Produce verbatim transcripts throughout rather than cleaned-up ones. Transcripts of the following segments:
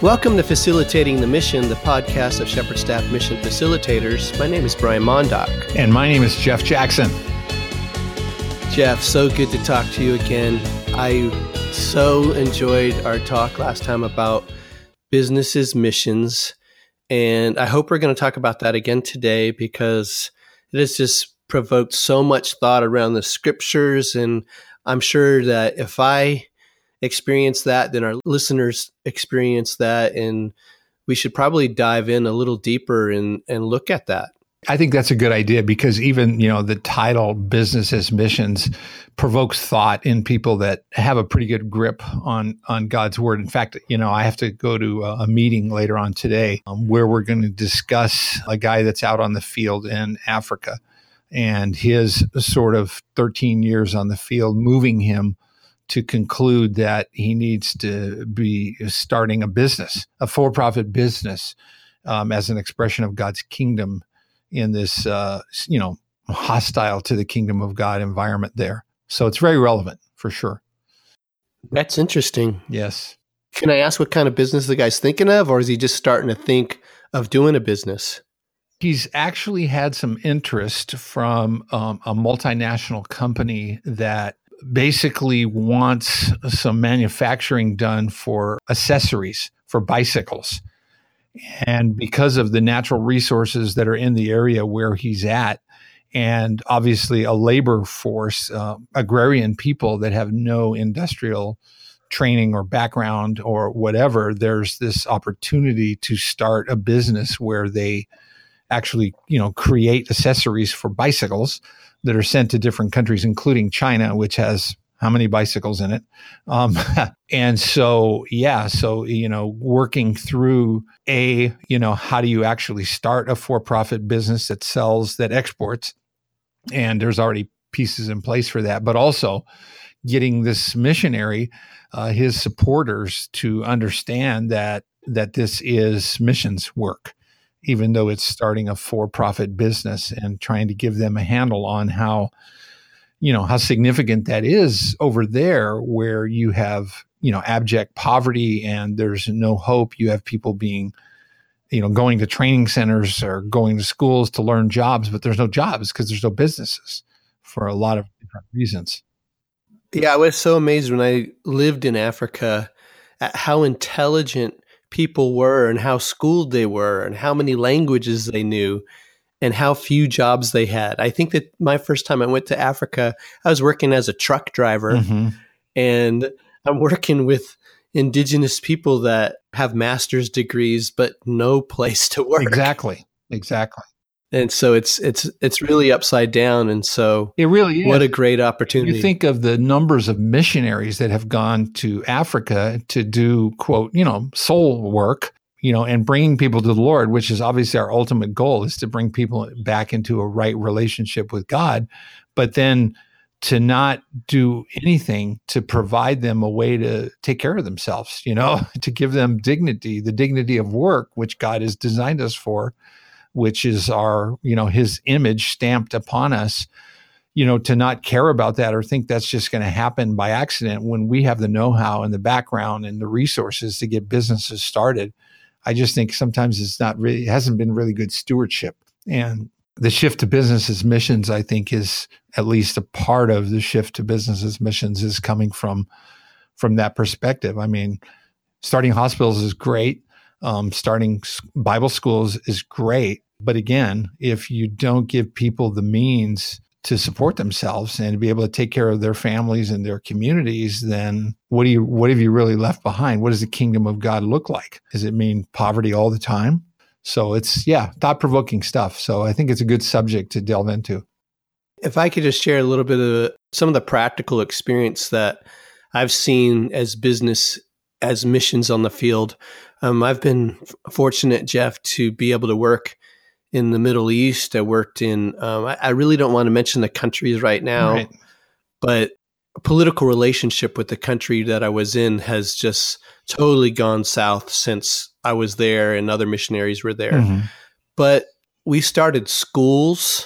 Welcome to Facilitating the Mission, the podcast of Shepherd Staff Mission Facilitators. My name is Brian Mondock. And my name is Jeff Jackson. Jeff, so good to talk to you again. I so enjoyed our talk last time about businesses' missions, and I hope we're going to talk about that again today because it has just provoked so much thought around the scriptures, and I'm sure that if I experience that, then our listeners experience that, and we should probably dive in a little deeper and, and look at that. I think that's a good idea because even, you know, the title Business as Missions provokes thought in people that have a pretty good grip on, on God's word. In fact, you know, I have to go to a, a meeting later on today um, where we're going to discuss a guy that's out on the field in Africa and his sort of thirteen years on the field, moving him to conclude that he needs to be starting a business, a for-profit business, um, as an expression of God's kingdom in this, uh, you know, hostile to the kingdom of God environment there. So it's very relevant for sure. That's interesting. Yes. Can I ask what kind of business the guy's thinking of, or is he just starting to think of doing a business? He's actually had some interest from um, a multinational company that basically wants some manufacturing done for accessories for bicycles. And because of the natural resources that are in the area where he's at, and obviously a labor force, uh, agrarian people that have no industrial training or background or whatever, there's this opportunity to start a business where they actually, you know, create accessories for bicycles that are sent to different countries, including China, which has how many bicycles in it? Um, and so, yeah, so, you know, working through a, you know, how do you actually start a for-profit business that sells, that exports? And there's already pieces in place for that, but also getting this missionary, uh, his supporters to understand that, that this is missions work, even though it's starting a for-profit business, and trying to give them a handle on how, you know, how significant that is over there where you have, you know, abject poverty and there's no hope. You have people being, you know, going to training centers or going to schools to learn jobs, but there's no jobs because there's no businesses for a lot of different reasons. Yeah, I was so amazed when I lived in Africa at how intelligent people were and how schooled they were and how many languages they knew and how few jobs they had. I think that my first time I went to Africa, I was working as a truck driver, mm-hmm. and I'm working with indigenous people that have master's degrees, but no place to work. Exactly. Exactly. And so it's it's it's really upside down. And so it really is. What a great opportunity. You think of the numbers of missionaries that have gone to Africa to do, quote, you know, soul work, you know, and bringing people to the Lord, which is obviously our ultimate goal, is to bring people back into a right relationship with God. But then to not do anything to provide them a way to take care of themselves, you know, to give them dignity, the dignity of work, which God has designed us for, which is our, you know, his image stamped upon us, you know, to not care about that or think that's just going to happen by accident when we have the know-how and the background and the resources to get businesses started. I just think sometimes it's not really, it hasn't been really good stewardship. And the shift to business as missions, I think, is at least a part of the shift to business as missions is coming from, from that perspective. I mean, starting hospitals is great. Um, starting Bible schools is great. But again, if you don't give people the means to support themselves and to be able to take care of their families and their communities, then what do you, what have you really left behind? What does the kingdom of God look like? Does it mean poverty all the time? So it's, yeah, thought-provoking stuff. So I think it's a good subject to delve into. If I could just share a little bit of some of the practical experience that I've seen as business, as missions on the field. Um, I've been fortunate, Jeff, to be able to work in the Middle East. I worked in, um, I, I really don't want to mention the countries right now, right. but a political relationship with the country that I was in has just totally gone south since I was there and other missionaries were there. Mm-hmm. But we started schools,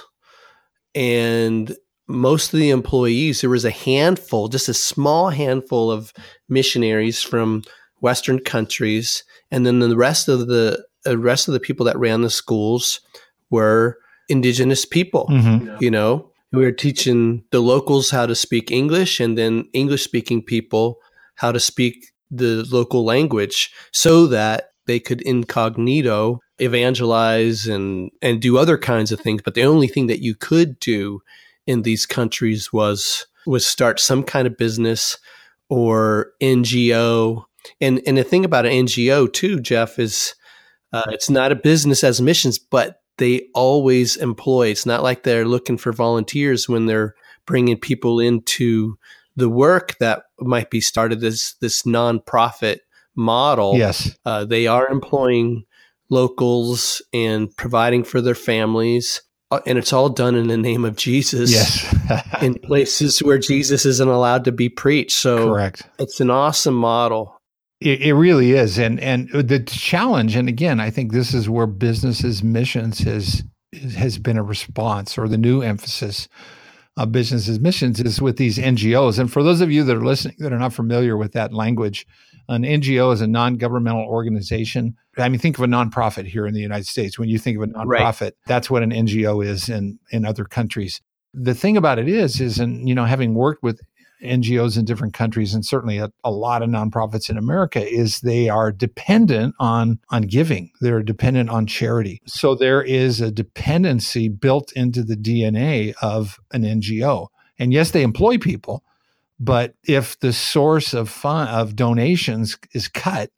and most of the employees, there was a handful, just a small handful of missionaries from Western countries, and then the rest of the uh, rest of the people that ran the schools were indigenous people. Mm-hmm. You know, we were teaching the locals how to speak English, and then English-speaking people how to speak the local language, so that they could incognito evangelize and and do other kinds of things. But the only thing that you could do in these countries was was start some kind of business or N G O. And and the thing about an N G O too, Jeff, is uh, it's not a business as missions, but they always employ. It's not like they're looking for volunteers when they're bringing people into the work that might be started as this nonprofit model. Yes. Uh, they are employing locals and providing for their families. Uh, and it's all done in the name of Jesus. Yes. in places where Jesus isn't allowed to be preached. So correct. It's an awesome model. It, it really is. And and the challenge, and again, I think this is where businesses missions has has been a response, or the new emphasis of businesses missions is with these N G Os. And for those of you that are listening that are not familiar with that language, an N G O is a non-governmental organization. I mean, think of a nonprofit here in the United States. When you think of a nonprofit, right, that's what an N G O is in, in other countries. The thing about it is, is, and you know, having worked with N G Os in different countries, and certainly a, a lot of nonprofits in America, is they are dependent on, on giving. They're dependent on charity. So there is a dependency built into the D N A of an N G O. And yes, they employ people, but if the source of fun, of donations is cut,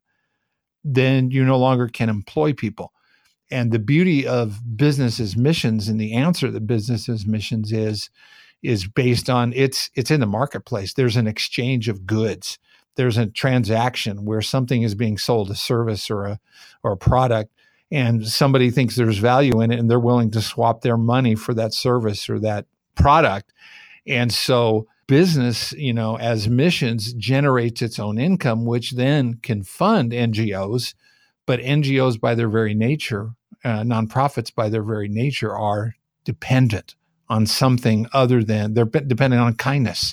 then you no longer can employ people. And the beauty of businesses missions, and the answer to businesses missions is, is based on it's it's in the marketplace. There's an exchange of goods. There's a transaction where something is being sold, a service or a or a product, and somebody thinks there's value in it, and they're willing to swap their money for that service or that product. And so business, you know, as missions, generates its own income, which then can fund N G Os. But N G Os, by their very nature, uh, nonprofits by their very nature, are dependent on something other than, they're dependent on kindness.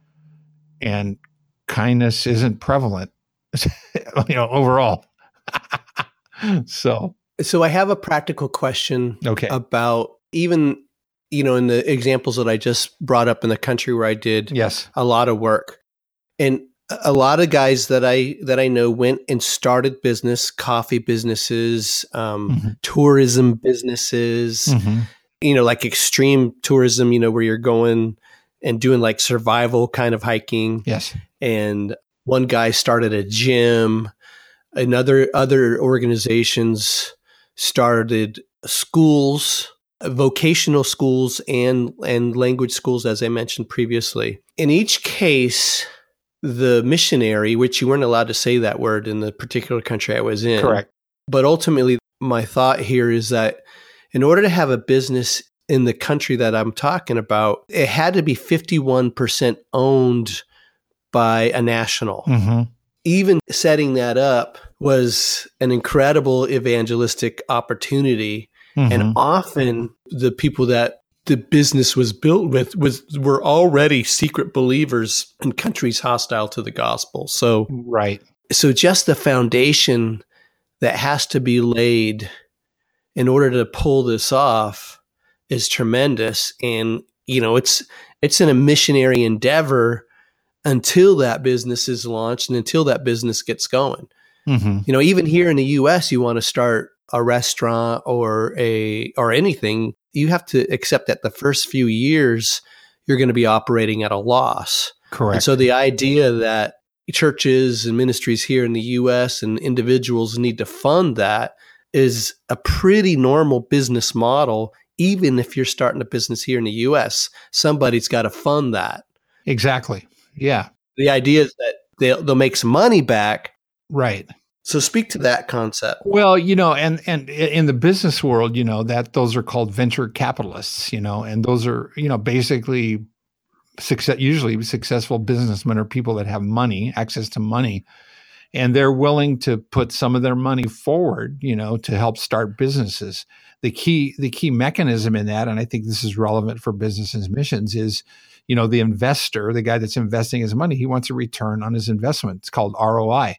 And kindness isn't prevalent, you know, overall. so, so I have a practical question okay. about even, you know, in the examples that I just brought up in the country where I did yes. a lot of work. And a lot of guys that I that I know went and started business, coffee businesses, um, mm-hmm. tourism businesses, mm-hmm. you know, like extreme tourism, you know, where you're going and doing like survival kind of hiking. Yes. And one guy started a gym. Another other organizations started schools, vocational schools, and and language schools, as I mentioned previously. In each case, the missionary, which you weren't allowed to say that word in the particular country I was in. Correct. But ultimately, my thought here is that in order to have a business in the country that I'm talking about, it had to be fifty-one percent owned by a national. Mm-hmm. Even setting that up was an incredible evangelistic opportunity. Mm-hmm. And often the people that the business was built with was were already secret believers in countries hostile to the gospel. So, right. So just the foundation that has to be laid in order to pull this off is tremendous. And, you know, it's it's in a missionary endeavor until that business is launched and until that business gets going. Mm-hmm. You know, even here in the U S, you want to start a restaurant or a or anything, you have to accept that the first few years you're going to be operating at a loss. Correct. And so the idea that churches and ministries here in the U S and individuals need to fund that is a pretty normal business model. Even if you're starting a business here in the U S, somebody's got to fund that. Exactly. Yeah. The idea is that they'll, they'll make some money back. Right. So speak to that concept. Well, you know, and and in the business world, you know, that those are called venture capitalists, you know, and those are, you know, basically success, usually successful businessmen are people that have money, access to money, and they're willing to put some of their money forward, you know, to help start businesses. The key the key mechanism in that, and I think this is relevant for businesses missions, is, you know, the investor, the guy that's investing his money, he wants a return on his investment. It's called R O I.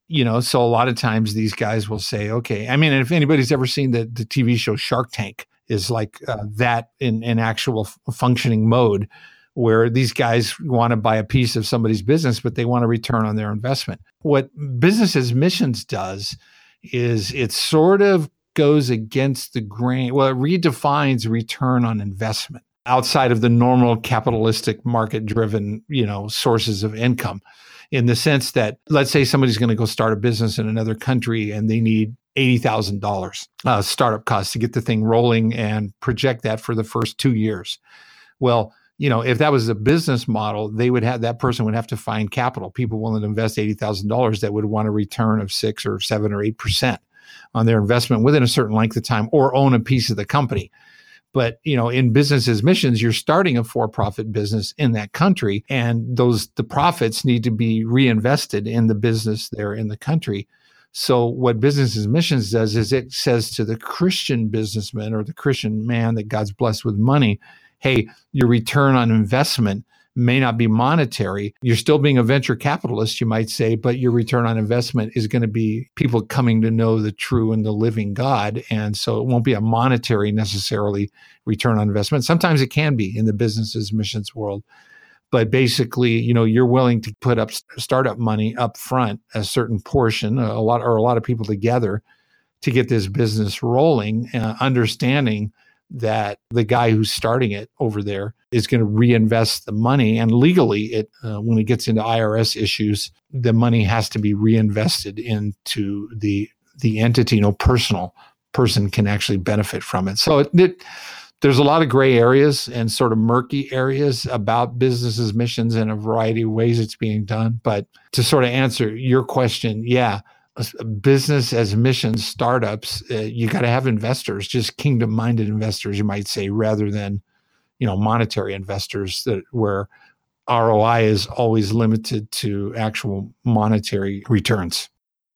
You know, so a lot of times these guys will say, okay, I mean, if anybody's ever seen the, the T V show Shark Tank, is like uh, that in, in actual f- functioning mode, where these guys want to buy a piece of somebody's business, but they want a return on their investment. What Business as Missions does is it sort of goes against the grain. Well, it redefines return on investment outside of the normal capitalistic market-driven, you know, sources of income, in the sense that, let's say somebody's going to go start a business in another country and they need eighty thousand dollars uh, startup costs to get the thing rolling and project that for the first two years. Well, you know, if that was a business model, they would have, that person would have to find capital, people willing to invest eighty thousand dollars that would want a return of six or seven or eight percent on their investment within a certain length of time, or own a piece of the company. But, you know, in Business as Missions, you're starting a for-profit business in that country, and those, the profits need to be reinvested in the business there in the country. So what Business as Missions does is it says to the Christian businessman or the Christian man that God's blessed with money, hey, your return on investment may not be monetary. You're still being a venture capitalist, you might say, but your return on investment is going to be people coming to know the true and the living God. And so it won't be a monetary necessarily return on investment. Sometimes it can be in the Business as Missions world. But basically, you know, you're willing to put up startup money up front, a certain portion, a lot or a lot of people together to get this business rolling, uh, understanding that the guy who's starting it over there is going to reinvest the money. And legally, it uh, when it gets into I R S issues, the money has to be reinvested into the the entity. No personal person can actually benefit from it. So it, it, there's a lot of gray areas and sort of murky areas about Business as Missions in a variety of ways it's being done. But to sort of answer your question, yeah, Business as Missions startups, uh, you got to have investors, just kingdom-minded investors, you might say, rather than, you know, monetary investors that where R O I is always limited to actual monetary returns.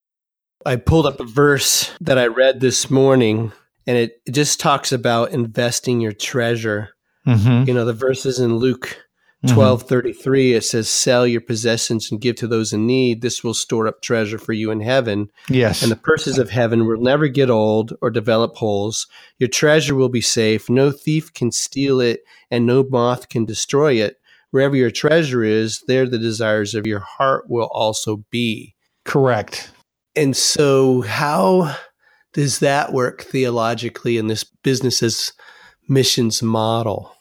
I pulled up a verse that I read this morning, and it just talks about investing your treasure. Mm-hmm. You know, the verse is in Luke twelve thirty-three. It says, sell your possessions and give to those in need. This will store up treasure for you in heaven. Yes. And the purses of heaven will never get old or develop holes. Your treasure will be safe. No thief can steal it, and no moth can destroy it. Wherever your treasure is, there the desires of your heart will also be. Correct. And so how does that work theologically in this Business as Missions model?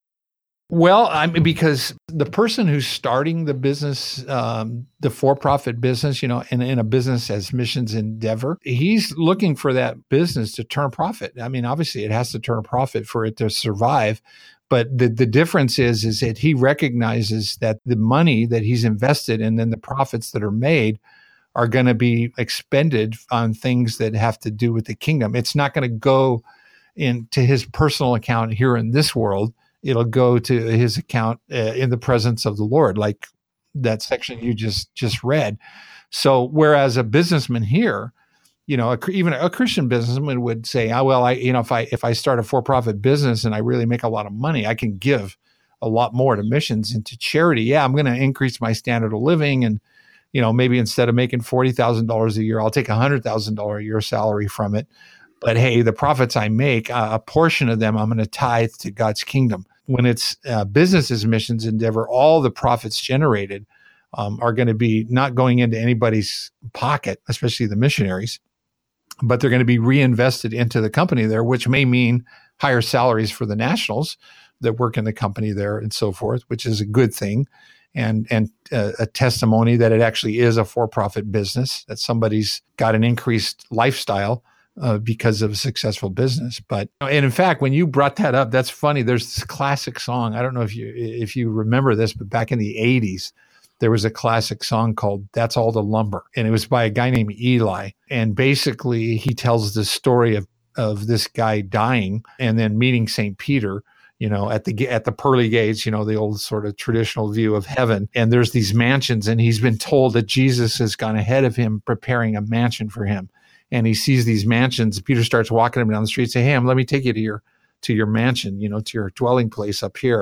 Well, I mean, because the person who's starting the business, um, the for-profit business, you know, in, in a Business as Missions endeavor, he's looking for that business to turn a profit. I mean, obviously it has to turn a profit for it to survive. But the, the difference is, is that he recognizes that the money that he's invested and then the profits that are made are going to be expended on things that have to do with the kingdom. It's not going to go into his personal account here in this world. It'll go to his account uh, in the presence of the Lord, like that section you just just read. So whereas a businessman here, you know, a, even a Christian businessman would say, oh, well, I, you know, if I if I start a for-profit business and I really make a lot of money, I can give a lot more to missions and to charity. Yeah, I'm going to increase my standard of living, and you know, maybe instead of making forty thousand dollars a year, I'll take a one hundred thousand dollars a year salary from it. But hey, the profits I make, uh, a portion of them, I'm going to tithe to God's kingdom. When it's uh, Business as Missions endeavor, all the profits generated um, are going to be not going into anybody's pocket, especially the missionaries, but they're going to be reinvested into the company there, which may mean higher salaries for the nationals that work in the company there and so forth, which is a good thing. And and uh, a testimony that it actually is a for-profit business, that somebody's got an increased lifestyle Uh, because of a successful business. But, and in fact, when you brought that up, that's funny. There's this classic song. I don't know if you, if you remember this, but back in the eighties, there was a classic song called That's All the Lumber. And it was by a guy named Eli. And basically he tells the story of, of this guy dying and then meeting Saint Peter, you know, at the, at the pearly gates, you know, the old sort of traditional view of heaven. And there's these mansions, and he's been told that Jesus has gone ahead of him, preparing a mansion for him. And he sees these mansions. Peter starts walking him down the street, say, hey, let me take you to your, to your mansion, you know, to your dwelling place up here.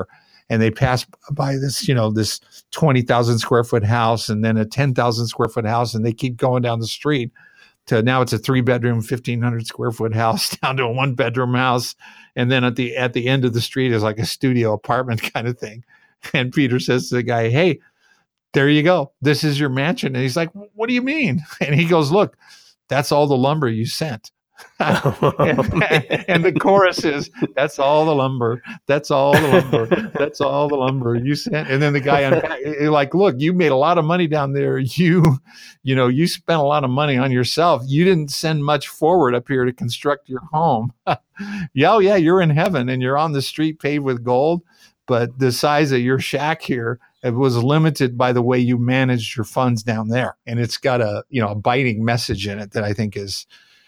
and they pass by this, you know, this twenty thousand square foot house and then a ten thousand square foot house, and they keep going down the street to now it's a three bedroom, fifteen hundred square foot house down to a one bedroom house. And then at the, at the end of the street is like a studio apartment kind of thing. And Peter says to the guy, hey, there you go. This is your mansion. And he's like, what do you mean? And he goes, look, that's all the lumber you sent. Oh, and, and the chorus is, that's all the lumber. That's all the lumber. That's all the lumber you sent. And then the guy, unpack, like, look, you made a lot of money down there. You, you know, you spent a lot of money on yourself. You didn't send much forward up here to construct your home. yeah, oh, yeah, you're in heaven and you're on the street paved with gold. But the size of your shack here, it was limited by the way you managed your funds down there. And it's got a, you know, a biting message in it that I think is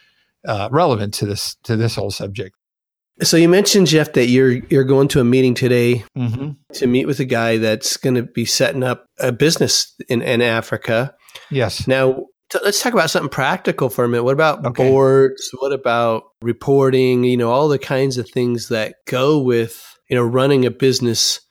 uh, relevant to this, to this whole subject. So you mentioned, Jeff, that you're, you're going to a meeting today mm-hmm. to meet with a guy that's going to be setting up a business in, in Africa. Yes. Now, t- let's talk about something practical for a minute. What about Okay. boards? What about reporting? You know, all the kinds of things that go with, you know, running a business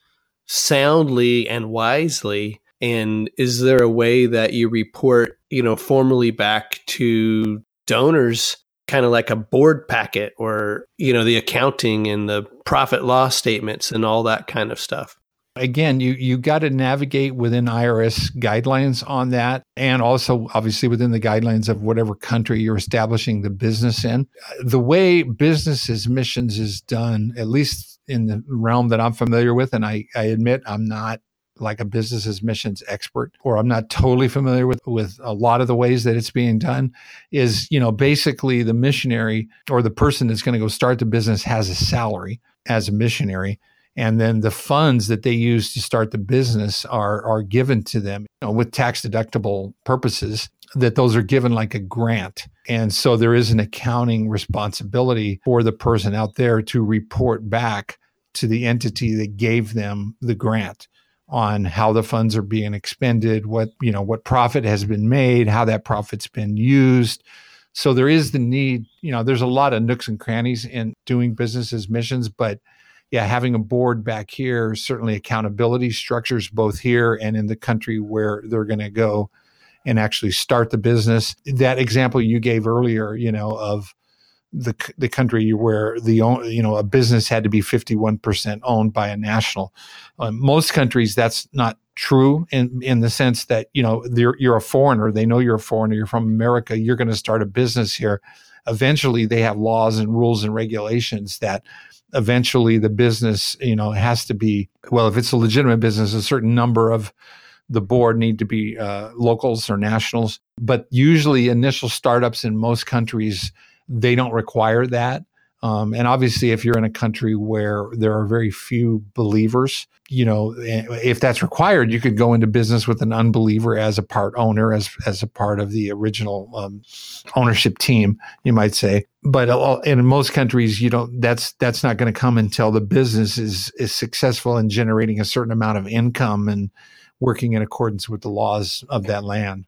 soundly and wisely. And is there a way that you report, you know, formally back to donors, kind of like a board packet, or, you know, the accounting and the profit loss statements and all that kind of stuff? Again, you you got to navigate within I R S guidelines on that, and also obviously within the guidelines of whatever country you're establishing the business in. The way business as missions is done, at least in the realm that I'm familiar with, and I, I admit I'm not like a business as missions expert, or I'm not totally familiar with, with a lot of the ways that it's being done, is, you know, basically the missionary or the person that's going to go start the business has a salary as a missionary. And then the funds that they use to start the business are are given to them, you know, with tax deductible purposes, that those are given like a grant. And so there is an accounting responsibility for the person out there to report back to the entity that gave them the grant on how the funds are being expended, what, you know, what profit has been made, how that profit's been used. So there is the need, you know, there's a lot of nooks and crannies in doing business as missions, but yeah, having a board back here, certainly accountability structures both here and in the country where they're going to go and actually start the business. That example you gave earlier, you know, of the the country where the, you know, a business had to be fifty-one percent owned by a national. Uh, most countries, that's not true in, in the sense that, you know, you're, you're a foreigner. They know you're a foreigner. You're from America. You're going to start a business here. Eventually, they have laws and rules and regulations that eventually the business, you know, has to be, well, if it's a legitimate business, a certain number of the board need to be uh, locals or nationals. But usually initial startups in most countries, they don't require that. Um, and obviously, if you're in a country where there are very few believers, you know, if that's required, you could go into business with an unbeliever as a part owner, as as a part of the original um, ownership team, you might say. But in most countries, you don't. That's that's not going to come until the business is is successful in generating a certain amount of income and working in accordance with the laws of that land.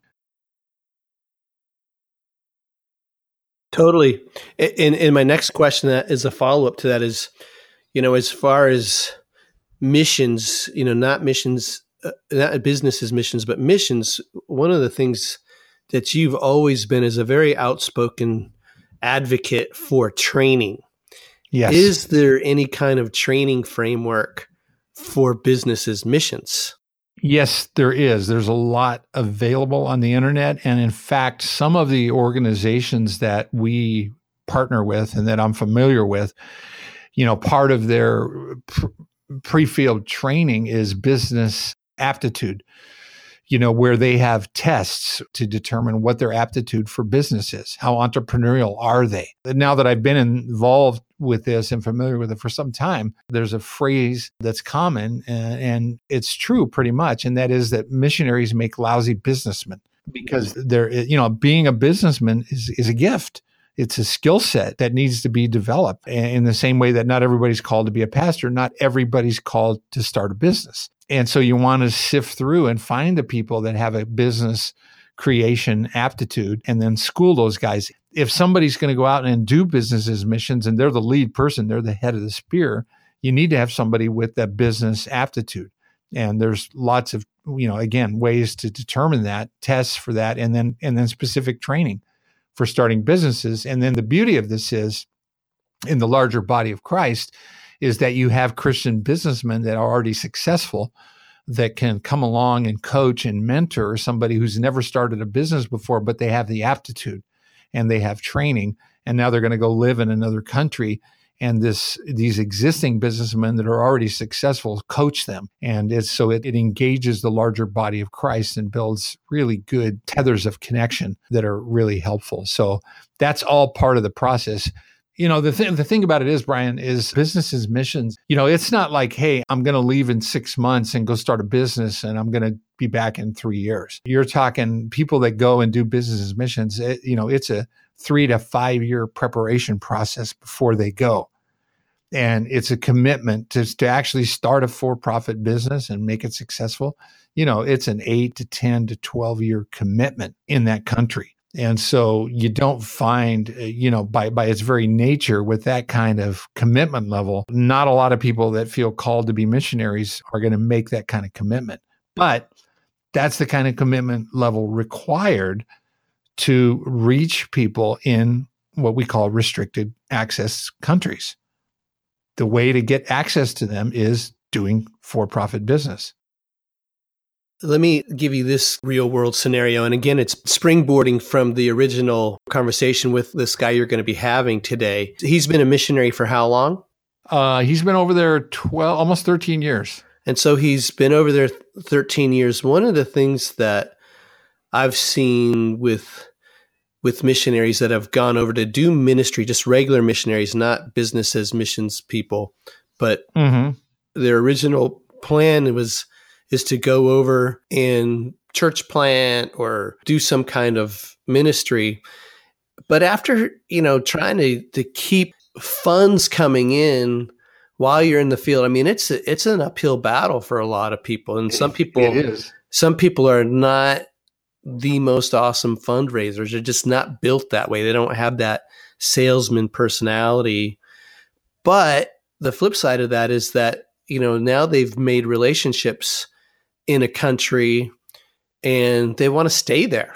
Totally. And, and my next question that is a follow-up to that is, you know, as far as missions, you know, not missions, uh, not businesses missions, but missions, one of the things that you've always been is a very outspoken advocate for training. Yes. Is there any kind of training framework for businesses missions? Yes, there is. There's a lot available on the internet. And in fact, some of the organizations that we partner with and that I'm familiar with, you know, part of their pre-field training is business aptitude, you know, where they have tests to determine what their aptitude for business is. How entrepreneurial are they? Now that I've been involved with this and familiar with it for some time, there's a phrase that's common, and, and it's true pretty much, and that is that missionaries make lousy businessmen, because they're, you know, being a businessman is, is a gift. It's a skill set that needs to be developed. In the same way that not everybody's called to be a pastor, not everybody's called to start a business. And so you want to sift through and find the people that have a business creation aptitude and then school those guys. If somebody's going to go out and do business as missions and they're the lead person, they're the head of the spear, you need to have somebody with that business aptitude. And there's lots of, you know, again, ways to determine that, tests for that, and then and then specific training for starting businesses. And then the beauty of this is, in the larger body of Christ, is that you have Christian businessmen that are already successful that can come along and coach and mentor somebody who's never started a business before, but they have the aptitude and they have training. And now they're going to go live in another country. And this these existing businessmen that are already successful coach them. And it's, so it, it engages the larger body of Christ and builds really good tethers of connection that are really helpful. So that's all part of the process. You know, the thing, the thing about it is, Brian, is businesses missions, you know, it's not like, hey, I'm going to leave in six months and go start a business and I'm going to be back in three years. You're talking people that go and do business missions, it, you know, it's a three to five year preparation process before they go. And it's a commitment to, to actually start a for-profit business and make it successful. You know, it's an eight to ten to twelve year commitment in that country. And so you don't find, you know, by, by its very nature, with that kind of commitment level, not a lot of people that feel called to be missionaries are going to make that kind of commitment. But that's the kind of commitment level required to reach people in what we call restricted access countries. The way to get access to them is doing for-profit business. Let me give you this real world scenario. And again, it's springboarding from the original conversation with this guy you're going to be having today. He's been a missionary for how long? Uh, he's been over there twelve, almost thirteen years. And so he's been over there thirteen years. One of the things that I've seen with with missionaries that have gone over to do ministry, just regular missionaries, not business as missions people, but mm-hmm. their original plan was is to go over and church plant or do some kind of ministry. But after, you know, trying to, to keep funds coming in while you're in the field, I mean, it's a, it's an uphill battle for a lot of people. And some people, it is. some people are not the most awesome fundraisers. They're just not built that way. They don't have that salesman personality. But the flip side of that is that, you know, now they've made relationships in a country and they want to stay there.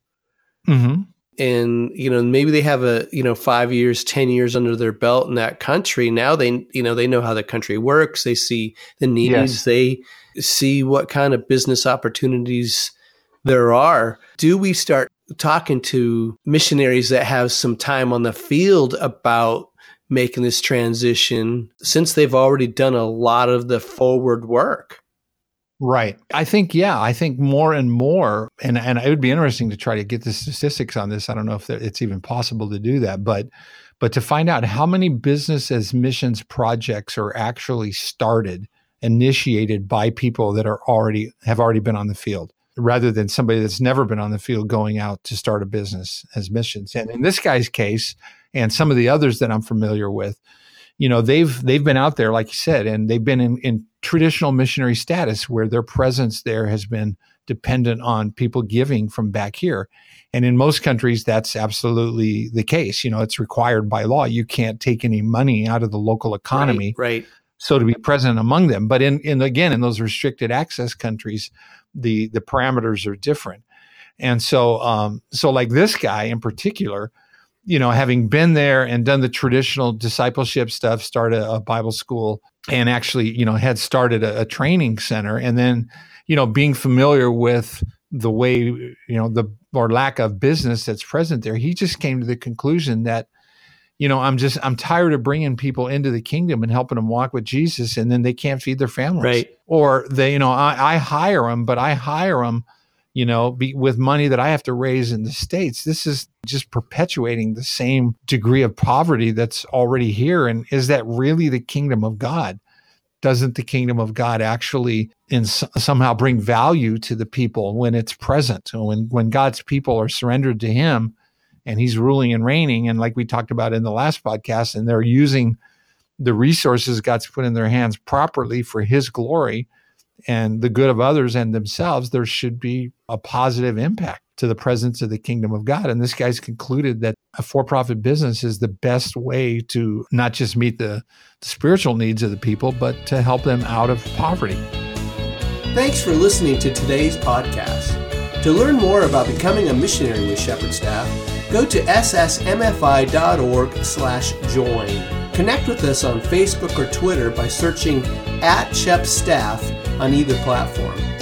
Mm-hmm. And, you know, maybe they have a, you know, five years, ten years under their belt in that country. Now they, you know, they know how the country works. They see the needs. Yes. They see what kind of business opportunities there are. Do we start talking to missionaries that have some time on the field about making this transition since they've already done a lot of the forward work? Right. I think, yeah, I think more and more, and, and it would be interesting to try to get the statistics on this. I don't know if it's even possible to do that, but but to find out how many business as missions projects are actually started, initiated by people that are already have already been on the field, rather than somebody that's never been on the field going out to start a business as missions. And in this guy's case, and some of the others that I'm familiar with, you know, they've they've been out there, like you said, and they've been in, in traditional missionary status where their presence there has been dependent on people giving from back here. And in most countries, that's absolutely the case. You know, it's required by law. You can't take any money out of the local economy. Right. right. So to be present among them. But in, in again, in those restricted access countries, the the parameters are different. And so, um, so like this guy in particular, you know, having been there and done the traditional discipleship stuff, started a Bible school and actually, you know, had started a, a training center, and then, you know, being familiar with the way, you know, the or lack of business that's present there, he just came to the conclusion that, you know, I'm just, I'm tired of bringing people into the kingdom and helping them walk with Jesus, and then they can't feed their families. Right. Or they, you know, I, I hire them, but I hire them, you know, be, with money that I have to raise in the States. This is just perpetuating the same degree of poverty that's already here. And is that really the kingdom of God? Doesn't the kingdom of God actually in somehow bring value to the people when it's present? When, when God's people are surrendered to him and he's ruling and reigning, and like we talked about in the last podcast, and they're using the resources God's put in their hands properly for his glory and the good of others and themselves, there should be a positive impact. to the presence of the kingdom of God. And this guy's concluded that a for-profit business is the best way to not just meet the, the spiritual needs of the people, but to help them out of poverty. Thanks for listening to today's podcast. To learn more about becoming a missionary with Shepherd Staff, go to s s m f i dot org slash join. Connect with us on Facebook or Twitter by searching at Shep Staff on either platform.